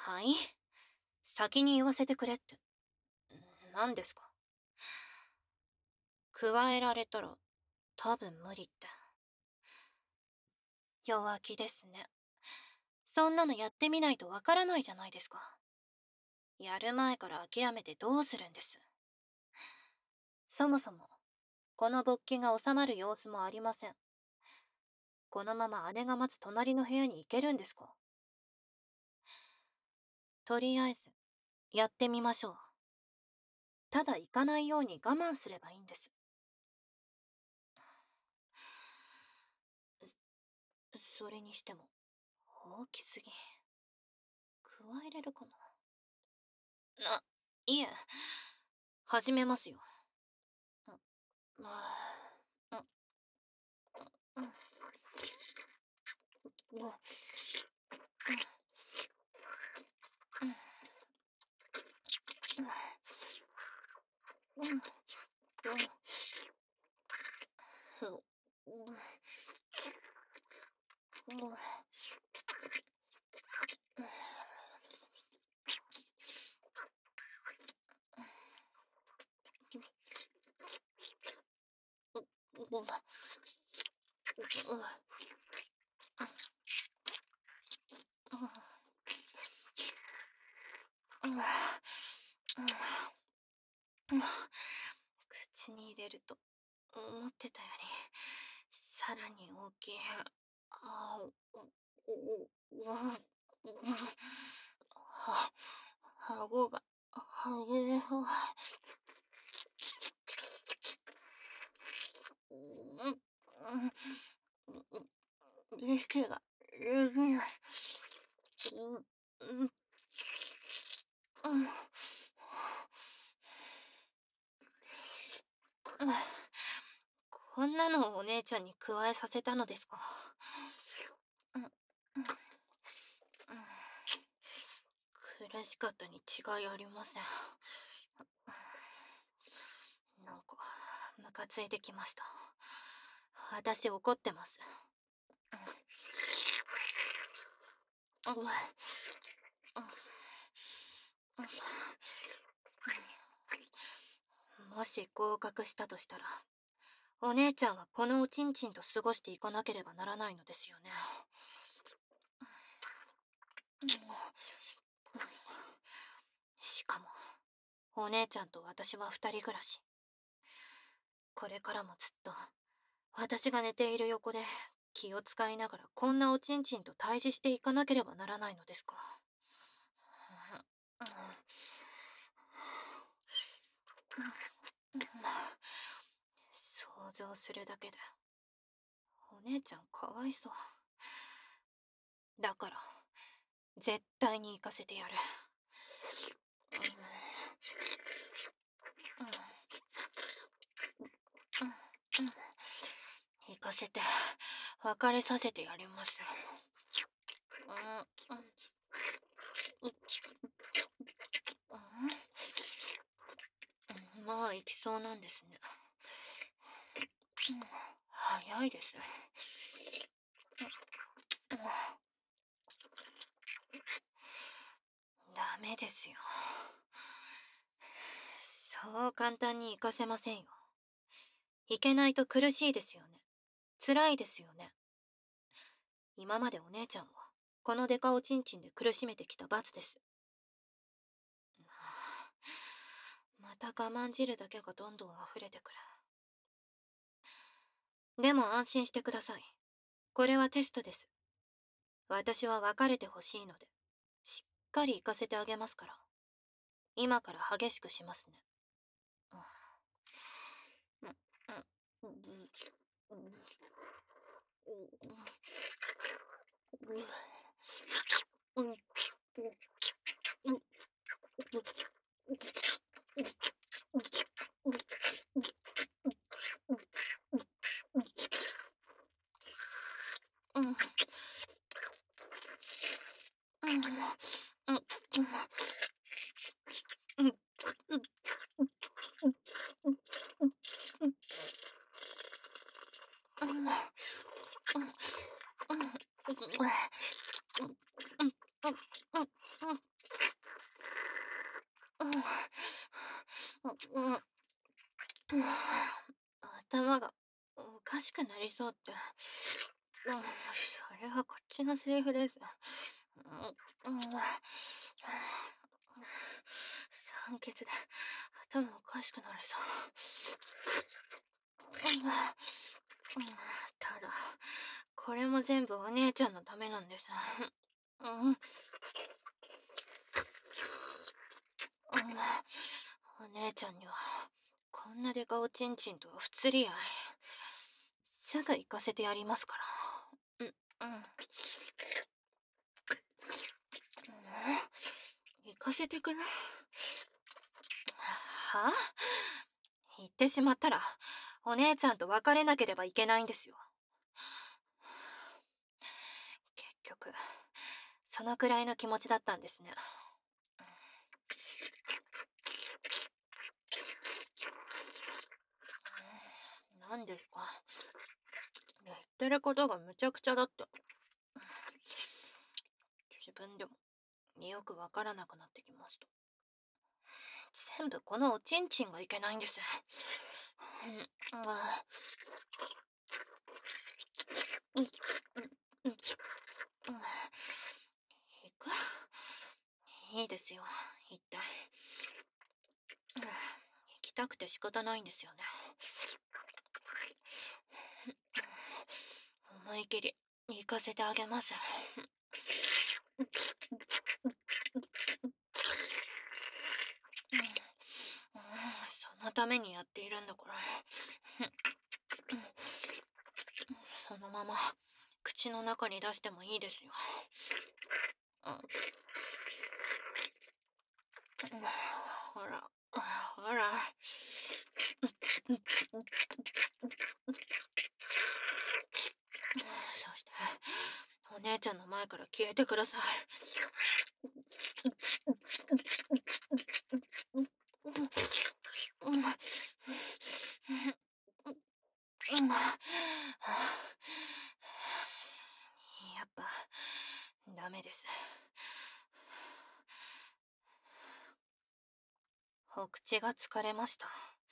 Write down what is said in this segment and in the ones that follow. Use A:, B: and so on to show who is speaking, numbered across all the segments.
A: はい。先に言わせてくれって。何ですか？加えられたら多分無理って。弱気ですね。そんなのやってみないとわからないじゃないですか。やる前から諦めてどうするんです。そもそも、この勃起が収まる様子もありません。このまま姉が待つ隣の部屋に行けるんですか？とりあえず、やってみましょう。ただ行かないように我慢すればいいんです。それにしても、大きすぎ。加えれるかな。いえ、始めますよ。うんうんうんうんうん口に入れると思ってたよりさらに大きい。あううわは顎が激しい。息ができない。うんうんこんなのをお姉ちゃんに加えさせたのですか？うんうん苦しかったに違いありません。なんか、ムカついてきました。私怒ってます。うんうんもし合格したとしたら、お姉ちゃんはこのおちんちんと過ごしていかなければならないのですよね。しかも、お姉ちゃんと私は二人暮らし。これからもずっと、私が寝ている横で気を使いながらこんなおちんちんと対峙していかなければならないのですか。想像するだけで、お姉ちゃんかわいそう。だから、絶対に行かせてやる。行かせて、別れさせてやります。まあ、行きそうなんですね。早いです。ダメですよ。そう簡単に行かせませんよ。行けないと苦しいですよね。辛いですよね。今までお姉ちゃんを、このデカおちんちんで苦しめてきた罰です。また我慢汁だけがどんどん溢れてくる。でも安心してください。これはテストです。私は別れてほしいので、しっかり行かせてあげますから。今から激しくしますね。 れはこっちのセリフです。酸欠で頭おかしくなるさ。ただ、これも全部お姉ちゃんのためなんです。お姉ちゃんには、こんなデカおちんちんとは不釣り合い。すぐ行かせてやりますから。行かせてくれ。はあ？言ってしまったら、お姉ちゃんと別れなければいけないんですよ。結局、そのくらいの気持ちだったんですね。何ですか？言ってることがむちゃくちゃだって。自分でもよくわからなくなってきました。全部このおちんちんがいけないんです。行く？いいですよ、一体。行きたくて仕方ないんですよね。思い切り行かせてあげます。そのためにやっているんだから。そのまま口の中に出してもいいですよ。ほら、ほら。そして、お姉ちゃんの前から消えてください。やっぱ、ダメです。お口が疲れました。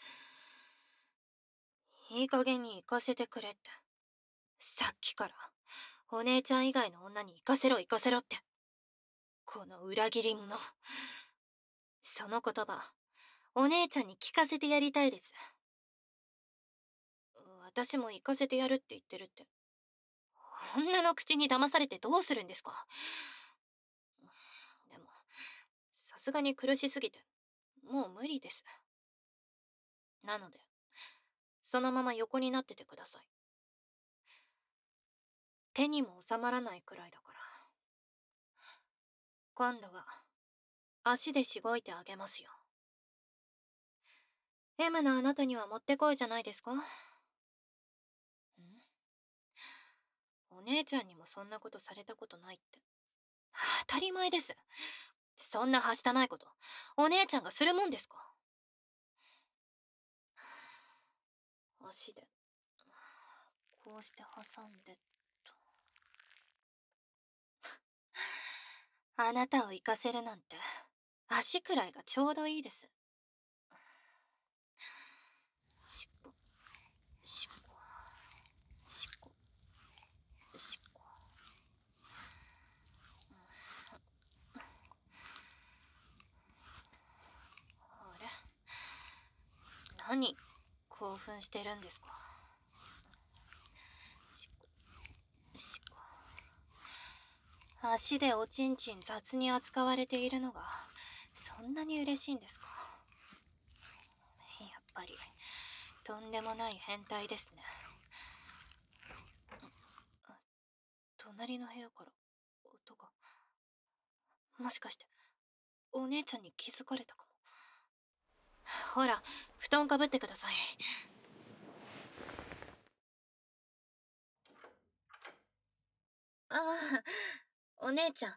A: いい加減に行かせてくれって。さっきから、お姉ちゃん以外の女に行かせろ行かせろって。この裏切り者。その言葉、お姉ちゃんに聞かせてやりたいです。私も行かせてやるって言ってるって。女の口に騙されてどうするんですか？でも、さすがに苦しすぎて、もう無理です。なので、そのまま横になっててください。手にも収まらないくらいだから。今度は、足でしごいてあげますよ。M のあなたにはもってこいじゃないですか？お姉ちゃんにもそんなことされたことないって。当たり前です。そんなはしたないこと、お姉ちゃんがするもんですか？足で、こうして挟んでと。あなたを行かせるなんて、足くらいがちょうどいいです。しっこ、しっこ、しっこ、しっこ。あれ？何、興奮してるんですか？しっこ、しっこ。足でおちんちん雑に扱われているのが、そんなに嬉しいんですか？やっぱり、とんでもない変態ですね。隣の部屋から音が。もしかして、お姉ちゃんに気づかれたかも。ほら、布団かぶってください。ああ、お姉ちゃん。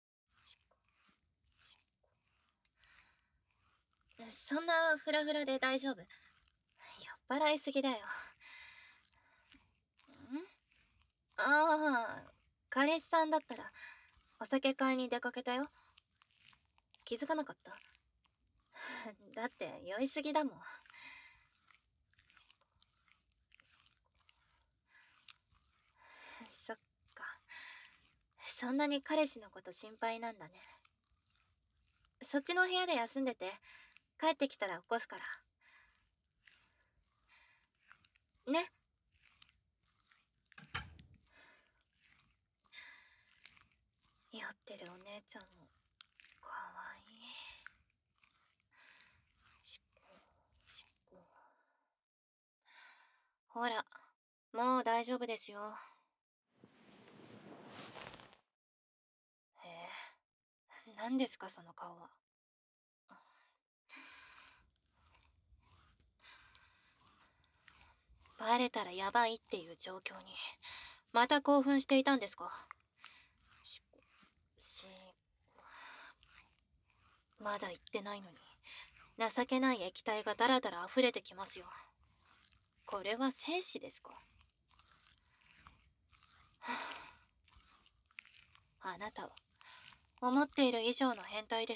A: そんなフラフラで大丈夫？酔っ払いすぎだよ。ああ、彼氏さんだったら、お酒買いに出かけたよ。気づかなかった？だって酔いすぎだもん。そっか。 そんなに彼氏のこと心配なんだね。そっちの部屋で休んでて、帰ってきたら起こすから。ね。酔ってるお姉ちゃんも、かわいい。しっこ、しっこ。ほら、もう大丈夫ですよ。何ですかその顔は。バレたらヤバいっていう状況に、また興奮していたんですか。しこ、しこ。まだ言ってないのに、情けない液体がダラダラ溢れてきますよ。これは精子ですか。あなたは、思っている以上の変態です。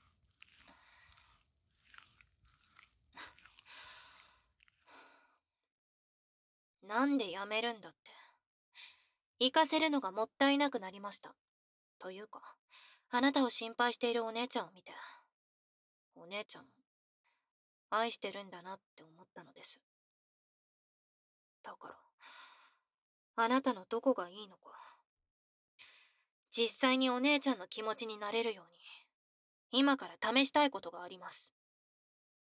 A: なんでやめるんだって。行かせるのがもったいなくなりました。というか、あなたを心配しているお姉ちゃんを見て、お姉ちゃんも愛してるんだなって思ったのです。だから、あなたのどこがいいのか、実際にお姉ちゃんの気持ちになれるように、今から試したいことがあります。